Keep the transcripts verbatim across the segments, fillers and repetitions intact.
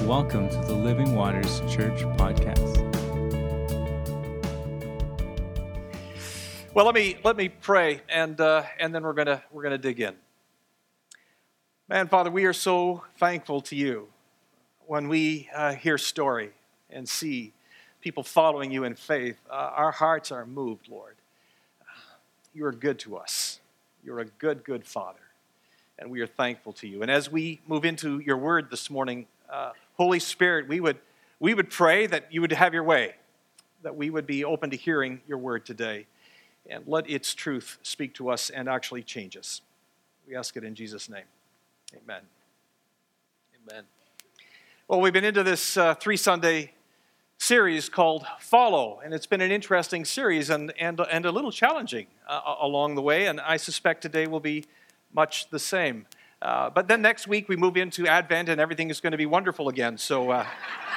Welcome to the Living Waters Church podcast. Well, let me let me pray, and uh, and then we're gonna we're gonna dig in. Man, Father, we are so thankful to you when we uh, hear story and see people following you in faith. Uh, our hearts are moved, Lord. You are good to us. You're a good, good Father, and we are thankful to you. And as we move into your word this morning, uh, Holy Spirit, we would we would pray that you would have your way, that we would be open to hearing your word today, and let its truth speak to us and actually change us. We ask it in Jesus' name. Amen. Amen. Well, we've been into this uh, three-Sunday series called Follow, and it's been an interesting series and and, and a little challenging uh, along the way, and I suspect today will be much the same. Uh, but then next week we move into Advent and everything is going to be wonderful again. So uh,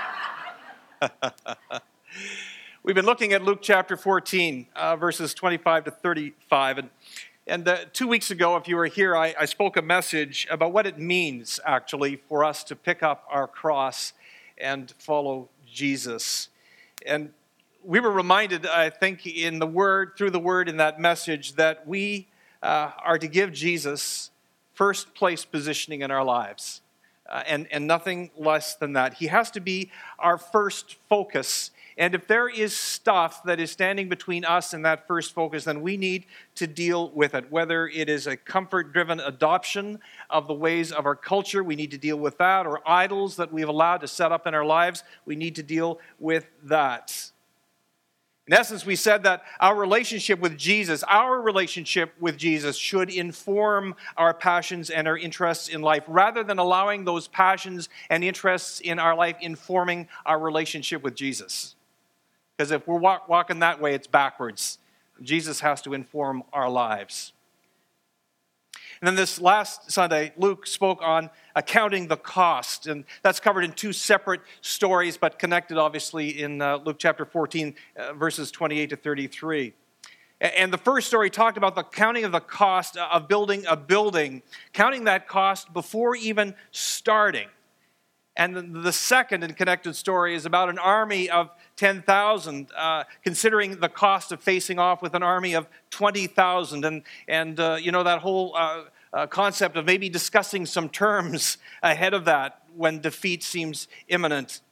we've been looking at Luke chapter fourteen, uh, verses twenty-five to thirty-five. And, and uh, two weeks ago, if you were here, I, I spoke a message about what it means, actually, for us to pick up our cross and follow Jesus. And we were reminded, I think, in the Word, through the Word in that message, that we uh, are to give Jesus first place positioning in our lives, uh, and, and nothing less than that. He has to be our first focus. And if there is stuff that is standing between us and that first focus, then we need to deal with it. Whether it is a comfort-driven adoption of the ways of our culture, we need to deal with that, or idols that we've allowed to set up in our lives, we need to deal with that. In essence, we said that our relationship with Jesus, our relationship with Jesus should inform our passions and our interests in life, rather than allowing those passions and interests in our life informing our relationship with Jesus. Because if we're walk, walking that way, it's backwards. Jesus has to inform our lives. And then this last Sunday, Luke spoke on accounting the cost, and that's covered in two separate stories, but connected, obviously, in uh, Luke chapter fourteen, uh, verses twenty-eight to thirty-three. And the first story talked about the counting of the cost of building a building, counting that cost before even starting. And the second and connected story is about an army of ten thousand, uh, considering the cost of facing off with an army of twenty thousand. And, and uh, you know, that whole uh, uh, concept of maybe discussing some terms ahead of that when defeat seems imminent.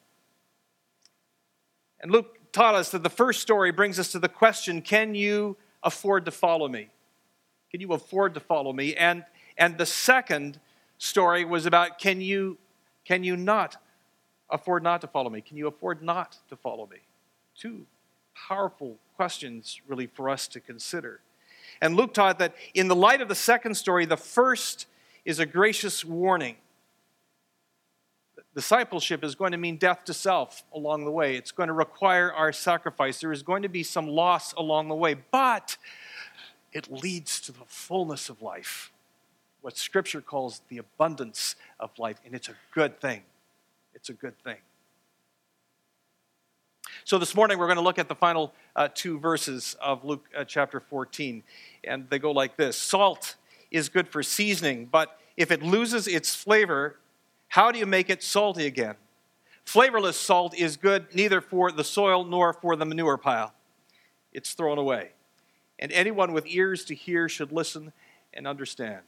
And Luke taught us that the first story brings us to the question, can you afford to follow me? Can you afford to follow me? And, and the second story was about, can you Can you not afford not to follow me? Can you afford not to follow me? Two powerful questions, really, for us to consider. And Luke taught that in the light of the second story, the first is a gracious warning. Discipleship is going to mean death to self along the way. It's going to require our sacrifice. There is going to be some loss along the way, but it leads to the fullness of life, what Scripture calls the abundance of life, and it's a good thing. It's a good thing. So this morning we're going to look at the final uh, two verses of Luke uh, chapter fourteen, and they go like this. Salt is good for seasoning, but if it loses its flavor, how do you make it salty again? Flavorless salt is good neither for the soil nor for the manure pile. It's thrown away. And anyone with ears to hear should listen and understand.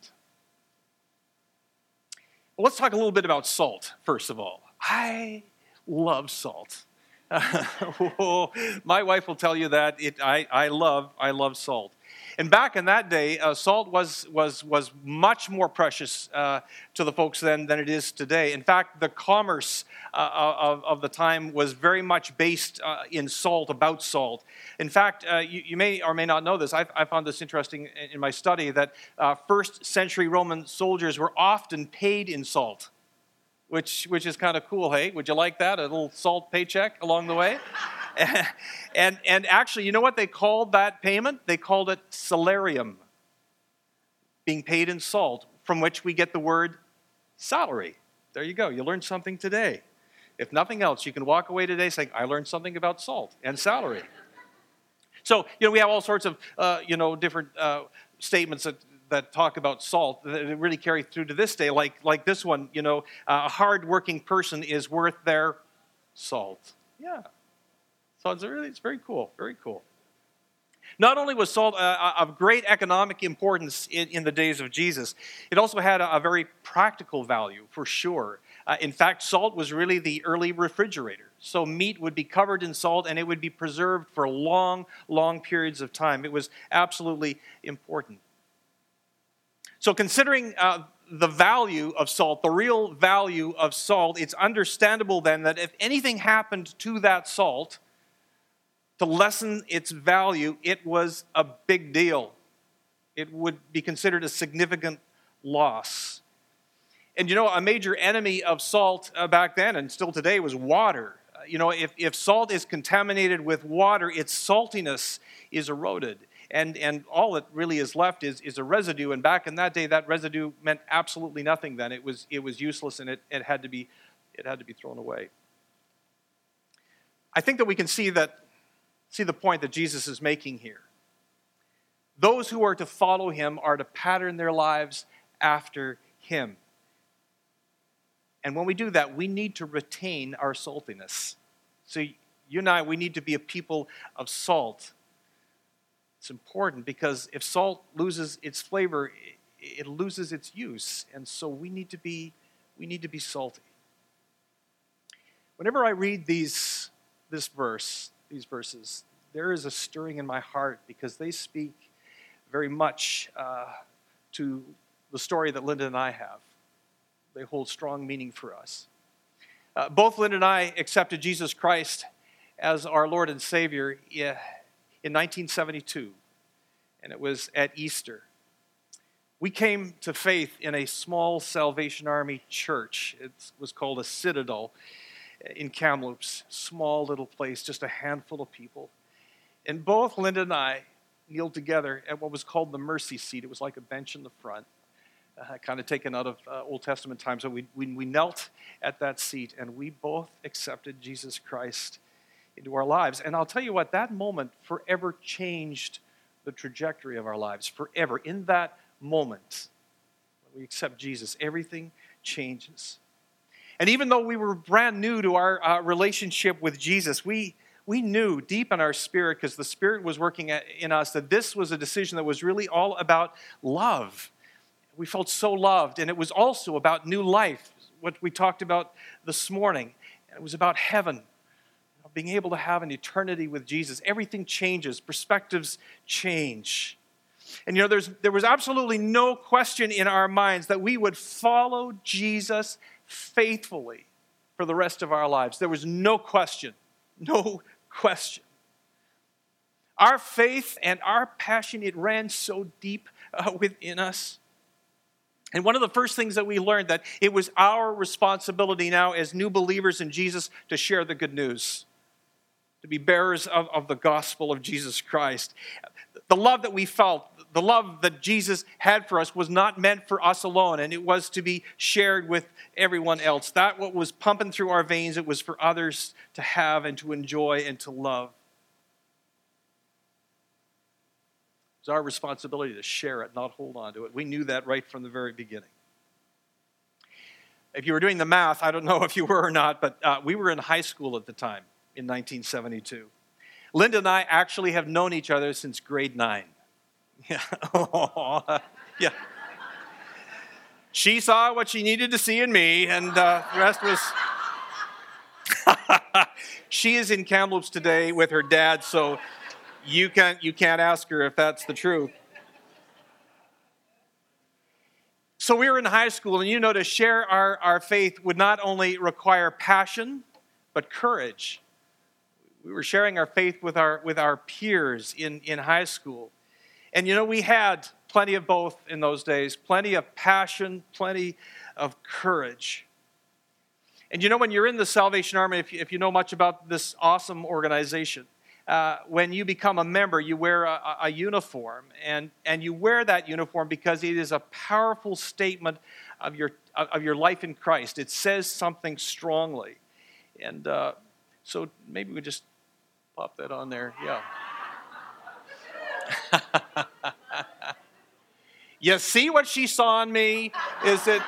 Well, let's talk a little bit about salt, first of all. I love salt. Oh, my wife will tell you that it, I, I love I love salt. And back in that day, uh, salt was was was much more precious uh, to the folks then than it is today. In fact, the commerce uh, of, of the time was very much based uh, in salt, about salt. In fact, uh, you, you may or may not know this. I, I found this interesting in my study, that uh, first century Roman soldiers were often paid in salt. Which which is kind of cool, hey? Would you like that? A little salt paycheck along the way? and and actually, you know what they called that payment? They called it salarium, being paid in salt, from which we get the word salary. There you go. You learned something today. If nothing else, you can walk away today saying, I learned something about salt and salary. So, you know, we have all sorts of, uh, you know, different uh, statements that that talk about salt that really carry through to this day, like, like this one, you know, a hard-working person is worth their salt. Yeah. So it's really, it's very cool, very cool. Not only was salt uh, of great economic importance in, in the days of Jesus, it also had a, a very practical value, for sure. Uh, in fact, salt was really the early refrigerator. So meat would be covered in salt and it would be preserved for long, long periods of time. It was absolutely important. So considering uh, the value of salt, the real value of salt, it's understandable then that if anything happened to that salt, to lessen its value, it was a big deal. It would be considered a significant loss. And you know, a major enemy of salt uh, back then and still today was water. Uh, you know, if, if salt is contaminated with water, its saltiness is eroded. And, and all that really is left is, is a residue. And back in that day, that residue meant absolutely nothing then. It was, it was useless and it, it, had to be, it had to be thrown away. I think that we can see that See the point that Jesus is making here. Those who are to follow him are to pattern their lives after him. And when we do that, we need to retain our saltiness. So you and I, we need to be a people of salt. It's important because if salt loses its flavor, it loses its use. And so we need to be, we need to be salty. Whenever I read these, this verse, these verses, there is a stirring in my heart because they speak very much uh, to the story that Linda and I have. They hold strong meaning for us. Uh, both Linda and I accepted Jesus Christ as our Lord and Savior in nineteen seventy-two, and it was at Easter. We came to faith in a small Salvation Army church. It was called a Citadel in Kamloops, small little place, just a handful of people. And both Linda and I kneeled together at what was called the mercy seat. It was like a bench in the front, uh, kind of taken out of uh, Old Testament times. So we, we, we knelt at that seat, and we both accepted Jesus Christ into our lives. And I'll tell you what, that moment forever changed the trajectory of our lives, forever. In that moment, when we accept Jesus, everything changes. And even though we were brand new to our uh, relationship with Jesus, we, we knew deep in our spirit, because the Spirit was working at, in us, that this was a decision that was really all about love. We felt so loved, and it was also about new life, what we talked about this morning. It was about heaven, being able to have an eternity with Jesus. Everything changes, perspectives change. And you know, there's, there was absolutely no question in our minds that we would follow Jesus faithfully for the rest of our lives. There was no question, no question. Our faith and our passion, it ran so deep uh, within us. And one of the first things that we learned, that it was our responsibility now as new believers in Jesus to share the good news, to be bearers of, of the gospel of Jesus Christ. The love that we felt, the love that Jesus had for us was not meant for us alone, and it was to be shared with everyone else. That what was pumping through our veins, it was for others to have and to enjoy and to love. It was our responsibility to share it, not hold on to it. We knew that right from the very beginning. If you were doing the math, I don't know if you were or not, but uh, we were in high school at the time in nineteen seventy-two. Linda and I actually have known each other since grade nine. Yeah. Yeah. She saw what she needed to see in me, and uh, the rest was... She is in Kamloops today with her dad, so you can't, you can't ask her if that's the truth. So we were in high school, and you know, to share our, our faith would not only require passion, but courage. We were sharing our faith with our, with our peers in, in high school. And you know, we had plenty of both in those days, plenty of passion, plenty of courage. And you know, when you're in the Salvation Army, if you, if you know much about this awesome organization, uh, when you become a member, you wear a, a uniform. And, and you wear that uniform because it is a powerful statement of your, of your life in Christ. It says something strongly. And uh, so maybe we just pop that on there. Yeah. You see what she saw in me? Is it?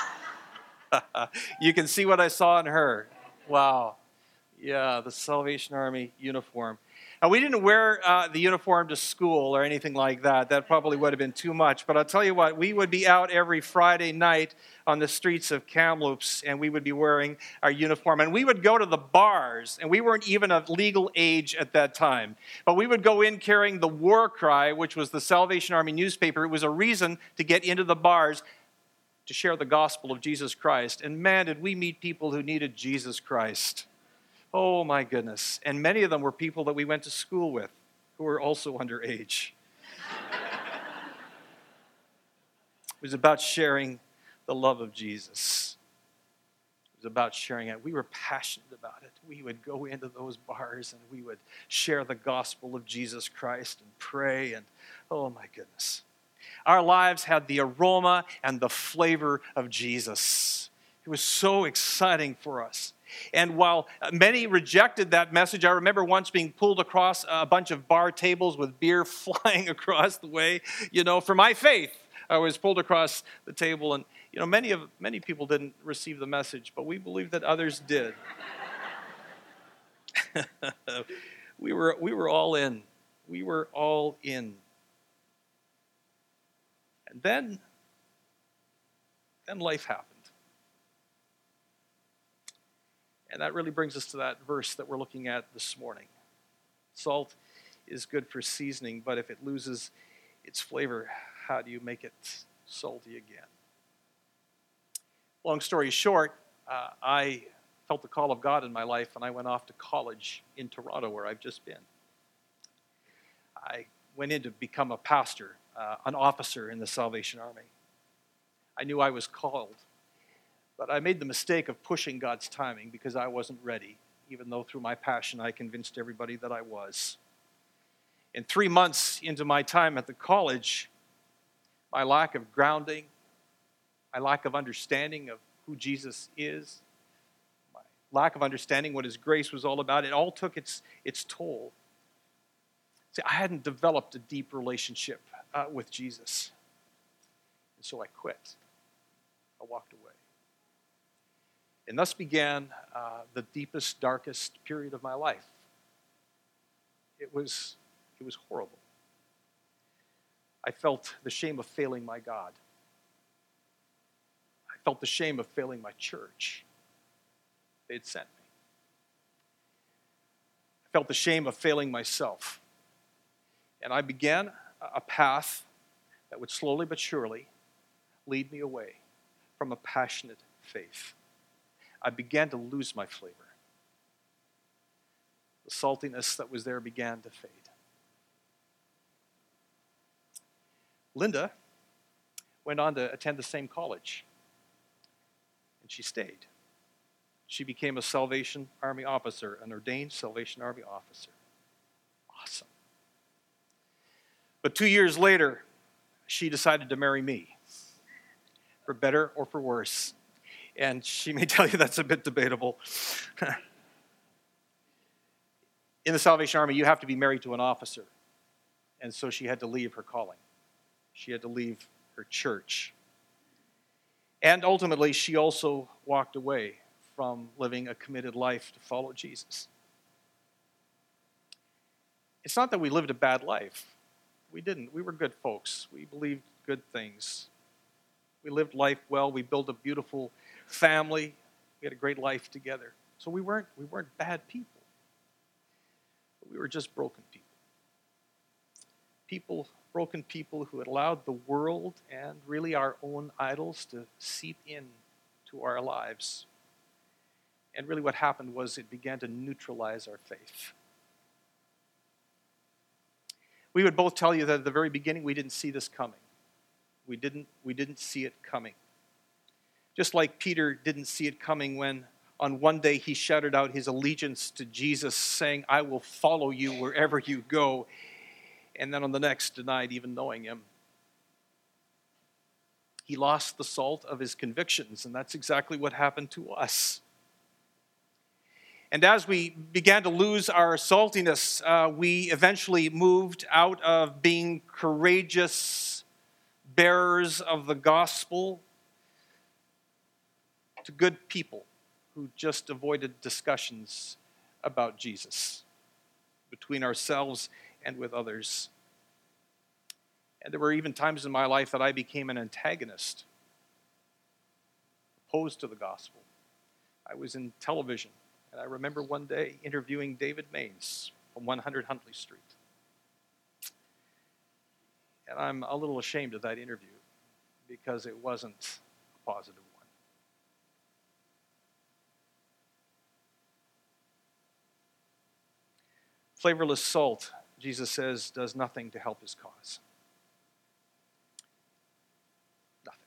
You can see what I saw in her. Wow. Yeah, the Salvation Army uniform. Now, we didn't wear uh, the uniform to school or anything like that. That probably would have been too much. But I'll tell you what, we would be out every Friday night on the streets of Kamloops, and we would be wearing our uniform. And we would go to the bars, and we weren't even of legal age at that time. But we would go in carrying the War Cry, which was the Salvation Army newspaper. It was a reason to get into the bars to share the gospel of Jesus Christ. And man, did we meet people who needed Jesus Christ. Oh, my goodness. And many of them were people that we went to school with who were also underage. It was about sharing the love of Jesus. It was about sharing it. We were passionate about it. We would go into those bars and we would share the gospel of Jesus Christ and pray. And oh, my goodness. Our lives had the aroma and the flavor of Jesus. It was so exciting for us. And while many rejected that message, I remember once being pulled across a bunch of bar tables with beer flying across the way. You know, for my faith, I was pulled across the table, and you know, many of many people didn't receive the message, but we believe that others did. we were we were all in. We were all in. And then, then life happened. And that really brings us to that verse that we're looking at this morning. Salt is good for seasoning, but if it loses its flavor, how do you make it salty again? Long story short, uh, I felt the call of God in my life, and I went off to college in Toronto, where I've just been. I went in to become a pastor, uh, an officer in the Salvation Army. I knew I was called. But I made the mistake of pushing God's timing because I wasn't ready, even though through my passion I convinced everybody that I was. In three months into my time at the college, my lack of grounding, my lack of understanding of who Jesus is, my lack of understanding what his grace was all about, it all took its, its toll. See, I hadn't developed a deep relationship uh, with Jesus. And so I quit. I walked away. And thus began uh, the deepest, darkest period of my life. It was, it was horrible. I felt the shame of failing my God. I felt the shame of failing my church. They had sent me. I felt the shame of failing myself. And I began a path that would slowly but surely lead me away from a passionate faith. I began to lose my flavor. The saltiness that was there began to fade. Linda went on to attend the same college, and she stayed. She became a Salvation Army officer, an ordained Salvation Army officer. Awesome. But two years later, she decided to marry me, for better or for worse. And she may tell you that's a bit debatable. In the Salvation Army, you have to be married to an officer. And so she had to leave her calling. She had to leave her church. And ultimately, she also walked away from living a committed life to follow Jesus. It's not that we lived a bad life. We didn't. We were good folks. We believed good things. We lived life well. We built a beautiful family. We had a great life together. So we weren't, we weren't bad people. We were just broken people. People, broken people who had allowed the world and really our own idols to seep in to our lives. And really what happened was it began to neutralize our faith. We would both tell you that at the very beginning we didn't see this coming. We didn't, we didn't see it coming. Just like Peter didn't see it coming when on one day he shouted out his allegiance to Jesus, saying, "I will follow you wherever you go," and then on the next denied even knowing him. He lost the salt of his convictions, and that's exactly what happened to us. And as we began to lose our saltiness, uh, we eventually moved out of being courageous, bearers of the gospel to good people who just avoided discussions about Jesus between ourselves and with others. And there were even times in my life that I became an antagonist, opposed to the gospel. I was in television, and I remember one day interviewing David Maines from one hundred Huntley Street. And I'm a little ashamed of that interview because it wasn't a positive one. Flavorless salt, Jesus says, does nothing to help his cause. Nothing.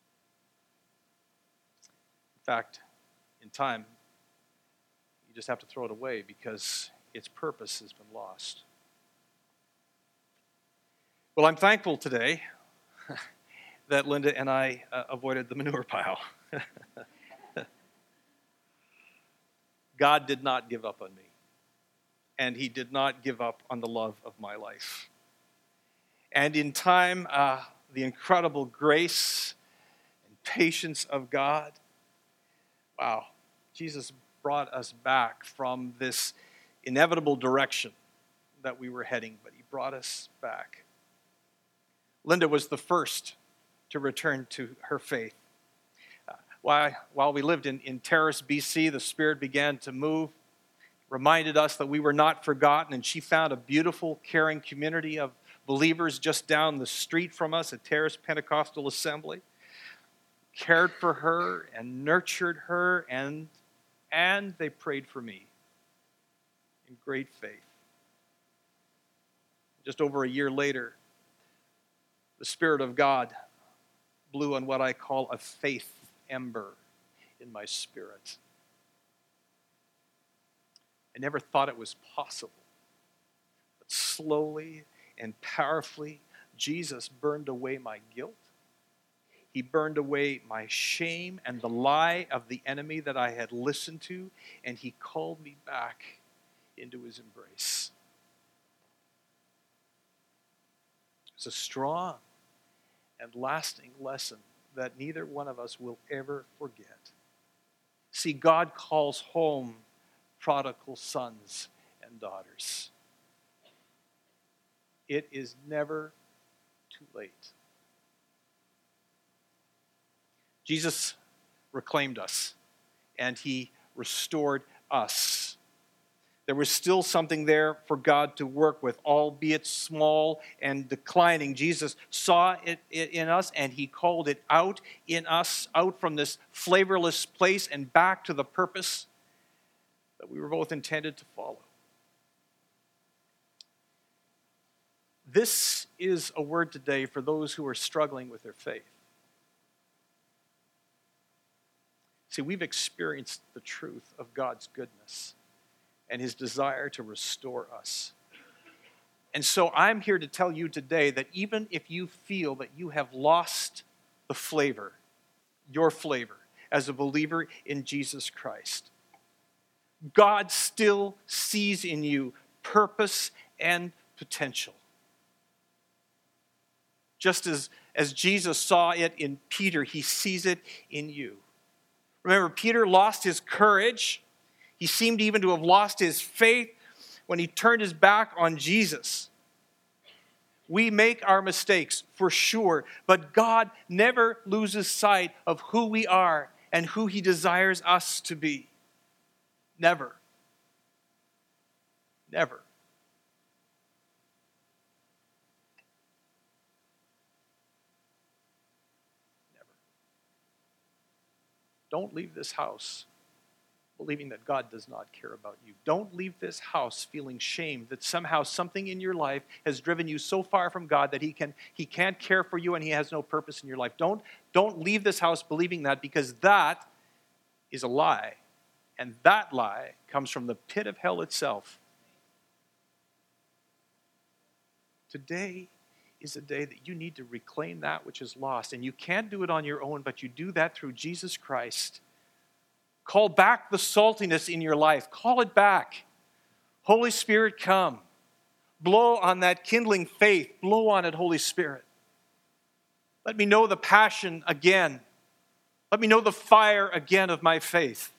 In fact, in time, you just have to throw it away because its purpose has been lost. Well, I'm thankful today that Linda and I uh, avoided the manure pile. God did not give up on me, and he did not give up on the love of my life. And in time, uh, the incredible grace and patience of God, wow, Jesus brought us back from this inevitable direction that we were heading, but he brought us back. Linda was the first to return to her faith. Uh, while, while we lived in, in Terrace, B C, the Spirit began to move, reminded us that we were not forgotten, and she found a beautiful, caring community of believers just down the street from us at Terrace Pentecostal Assembly, cared for her and nurtured her, and, and they prayed for me in great faith. Just over a year later, the Spirit of God blew on what I call a faith ember in my spirit. I never thought it was possible. But slowly and powerfully, Jesus burned away my guilt. He burned away my shame and the lie of the enemy that I had listened to, and he called me back into his embrace. It's a strong and lasting lesson that neither one of us will ever forget. See, God calls home prodigal sons and daughters. It is never too late. Jesus reclaimed us, and he restored us. There was still something there for God to work with, albeit small and declining. Jesus saw it in us, and he called it out in us, out from this flavorless place and back to the purpose that we were both intended to follow. This is a word today for those who are struggling with their faith. See, we've experienced the truth of God's goodness and his desire to restore us. And so I'm here to tell you today that even if you feel that you have lost the flavor, your flavor, as a believer in Jesus Christ, God still sees in you purpose and potential. Just as, as Jesus saw it in Peter, he sees it in you. Remember, Peter lost his courage. He seemed even to have lost his faith when he turned his back on Jesus. We make our mistakes, for sure, but God never loses sight of who we are and who he desires us to be. Never. Never. Never. Don't leave this house believing that God does not care about you. Don't leave this house feeling shamed that somehow something in your life has driven you so far from God that he can he can't care for you and he has no purpose in your life. Don't, don't leave this house believing that, because that is a lie. And that lie comes from the pit of hell itself. Today is a day that you need to reclaim that which is lost. And you can't do it on your own, but you do that through Jesus Christ. Call back the saltiness in your life. Call it back. Holy Spirit, come. Blow on that kindling faith. Blow on it, Holy Spirit. Let me know the passion again. Let me know the fire again of my faith.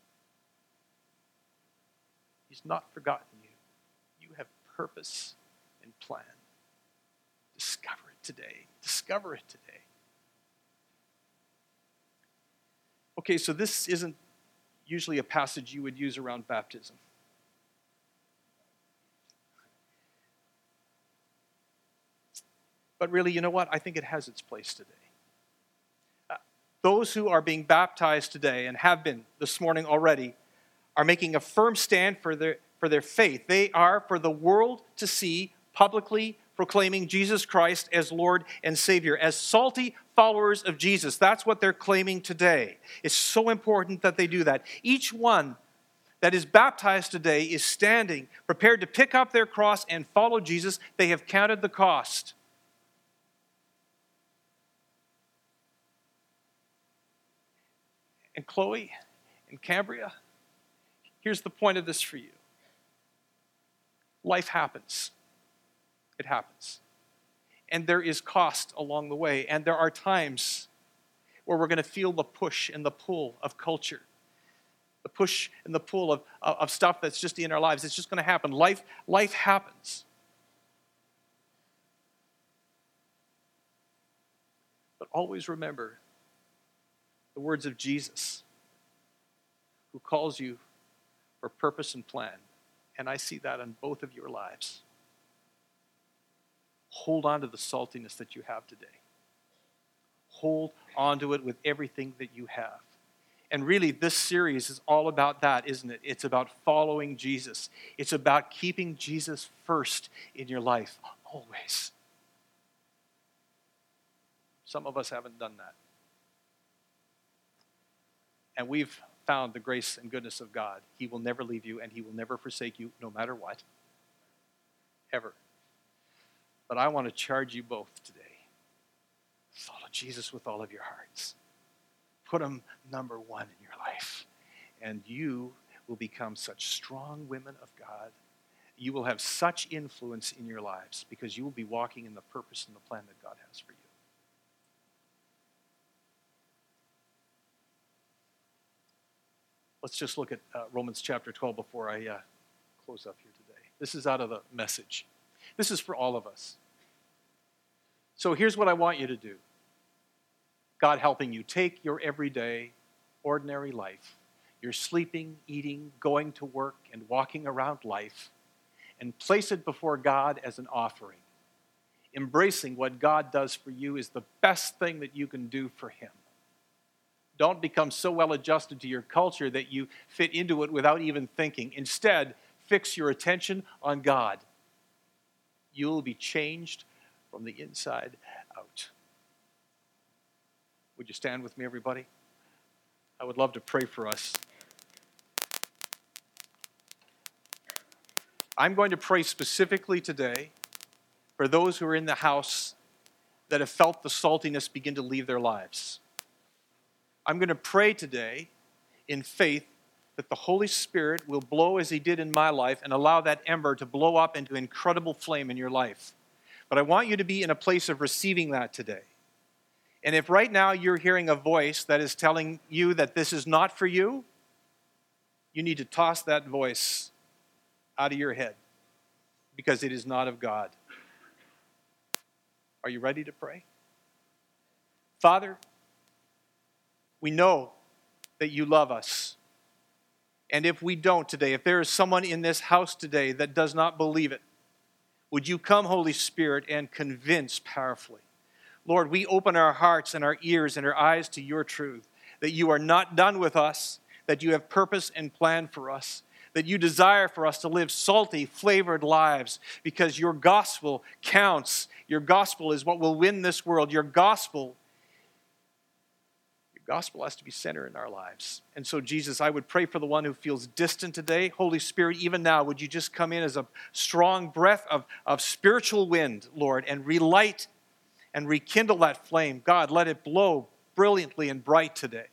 He's not forgotten you. You have purpose and plan. Discover it today. Discover it today. Okay, so this isn't usually a passage you would use around baptism. But really, you know what? I think it has its place today. Uh, those who are being baptized today and have been this morning already are making a firm stand for their, for their faith. They are for the world to see publicly proclaiming Jesus Christ as Lord and Savior, as salty followers of Jesus. That's what they're claiming today. It's so important that they do that. Each one that is baptized today is standing, prepared to pick up their cross and follow Jesus. They have counted the cost. And Chloe and Cambria, here's the point of this for you. Life happens. It happens. And there is cost along the way. And there are times where we're going to feel the push and the pull of culture. The push and the pull of, of stuff that's just in our lives. It's just going to happen. Life, life happens. But always remember the words of Jesus, who calls you for purpose and plan. And I see that in both of your lives. Hold on to the saltiness that you have today. Hold on to it with everything that you have. And really, this series is all about that, isn't it? It's about following Jesus. It's about keeping Jesus first in your life, always. Some of us haven't done that. And we've found the grace and goodness of God. He will never leave you, and He will never forsake you, no matter what. Ever. But I want to charge you both today. Follow Jesus with all of your hearts. Put Him number one in your life. And you will become such strong women of God. You will have such influence in your lives because you will be walking in the purpose and the plan that God has for you. Let's just look at uh, Romans chapter twelve before I uh, close up here today. This is out of the Message. This is for all of us. So here's what I want you to do. God helping you. Take your everyday, ordinary life, your sleeping, eating, going to work, and walking around life, and place it before God as an offering. Embracing what God does for you is the best thing that you can do for Him. Don't become so well adjusted to your culture that you fit into it without even thinking. Instead, fix your attention on God. You'll be changed from the inside out. Would you stand with me, everybody? I would love to pray for us. I'm going to pray specifically today for those who are in the house that have felt the saltiness begin to leave their lives. I'm going to pray today in faith that the Holy Spirit will blow as He did in my life and allow that ember to blow up into incredible flame in your life. But I want you to be in a place of receiving that today. And if right now you're hearing a voice that is telling you that this is not for you, you need to toss that voice out of your head because it is not of God. Are you ready to pray? Father, we know that you love us. And if we don't today, if there is someone in this house today that does not believe it, would you come, Holy Spirit, and convince powerfully? Lord, we open our hearts and our ears and our eyes to your truth, that you are not done with us, that you have purpose and plan for us, that you desire for us to live salty, flavored lives because your gospel counts. Your gospel is what will win this world. Your gospel Gospel has to be center in our lives. And so, Jesus, I would pray for the one who feels distant today. Holy Spirit, even now, would you just come in as a strong breath of, of spiritual wind, Lord, and relight and rekindle that flame. God, let it blow brilliantly and bright today.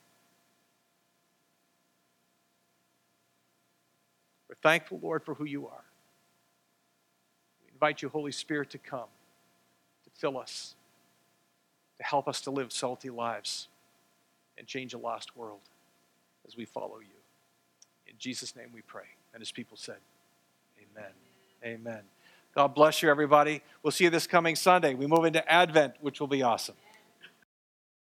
We're thankful, Lord, for who you are. We invite you, Holy Spirit, to come, to fill us. to help us to live salty lives and change a lost world as we follow you. In Jesus' name we pray. And his people said, amen. Amen. God bless you, everybody. We'll see you this coming Sunday. We move into Advent, which will be awesome.